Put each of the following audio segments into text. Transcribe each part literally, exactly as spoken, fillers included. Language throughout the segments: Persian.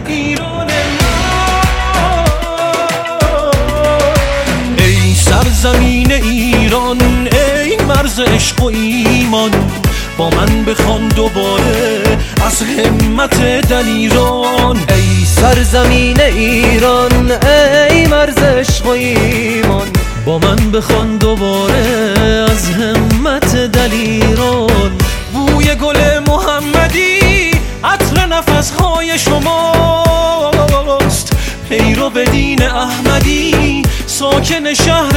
ایران من. ای سرزمین ایران، ای مرز عشق و ایمان، با من بخوان دوباره از همت دلیران. ای سرزمین ایران، ای مرز عشق و ایمان، با من بخوان دوباره از همت دلیران. بوی گل محمدی عطر نفسهای شماست، پیرو به دین احمدی ساکن شهر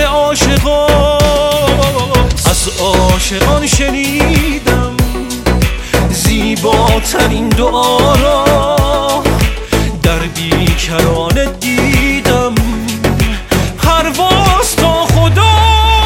عاشقاست. از عاشقان شنیدم زیباترین دعا را، در بیکران دیدم پرواز تا خدا.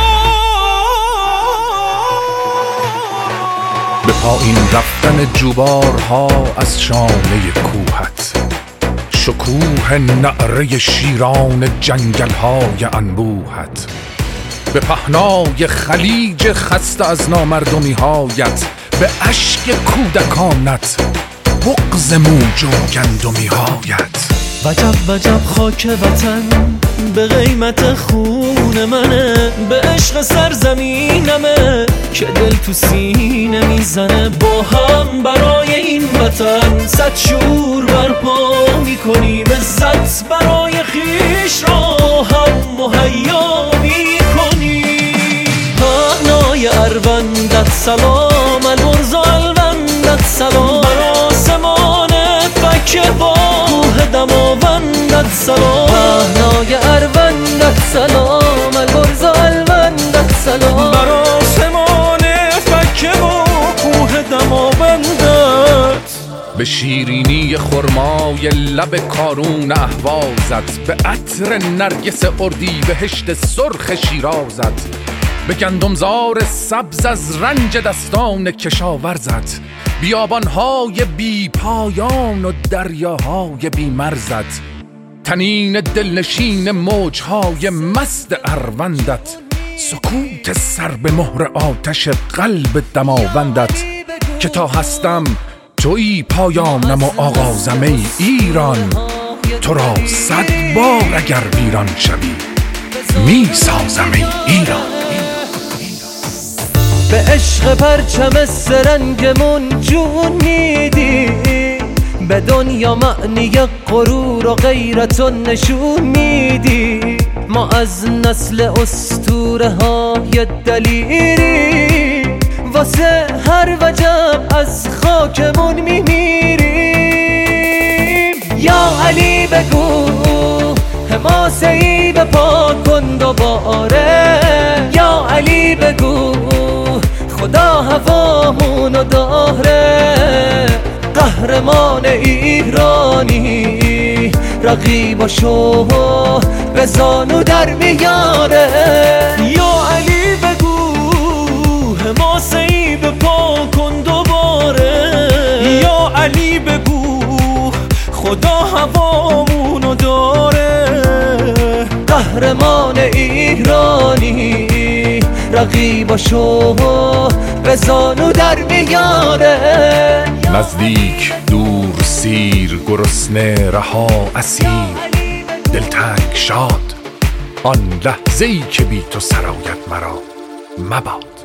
به پایین رفتن جوبارها از شانه کوهت، شکوه نعره شیران جنگل‌های انبوهت، به پهنای خلیج خسته از نامردمی‌هایت، به اشک کودکانت، بغض موج و گندمی‌هایت. وجب وجب خاک وطن به قیمت خون منه، به عشق سرزمینمه که دل تو سینه میزنه. با هم برای این وطن صد شور برپا میکنیم، عزت برای خیش را هم مهیا میکنیم. پهنای اروندت سلام، البرز و الوندت سلام، بر آسمان فکه با کوه دماوندت سلام. پهنای اروندت سلام، البرز و الوندت سلام، بر آسمان فکه با کوه دماوندت. به شیرینی خرمای لب کارون اهوازت، به عطر نرگس اردی بهشت سرخ شیرازت، به گندمزار سبز از رنج دستان کشاورزت، بیابانهای بی پایان و دریاهای بی مرزت، تنین دلنشین موجهای مست اروندت، سکوت سر به مهر آتش قلب دماوندت. که تا هستم تویی پایانم و آغازم ای ایران، تو را صد بار اگر ویران شوی می سازم ای ایران. به عشق پرچم سرنگمون جون میدی، به دنیا معنی غرور و غیرت و نشون میدی. ما از نسل اسطوره های دلیری، واسه هر وجب از خاکمون میمیریم. یا علی بگو حماسه ای به پا کن دوباره، یا علی بگو خدا هوامونو داره. قهرمان ایرانی رقیباشو به زانو در میاره. یا علی بگو حماسه ای به پا کن دوباره، یا علی بگو خدا هوامونو داره. قهرمان ایرانی رقیباشو به زانو در میاره. نزدیک دور سیر گرسنه رها اسیر، دلتنگ شاد آن لحظه‌ای که بی تو سرایت مرا مباد.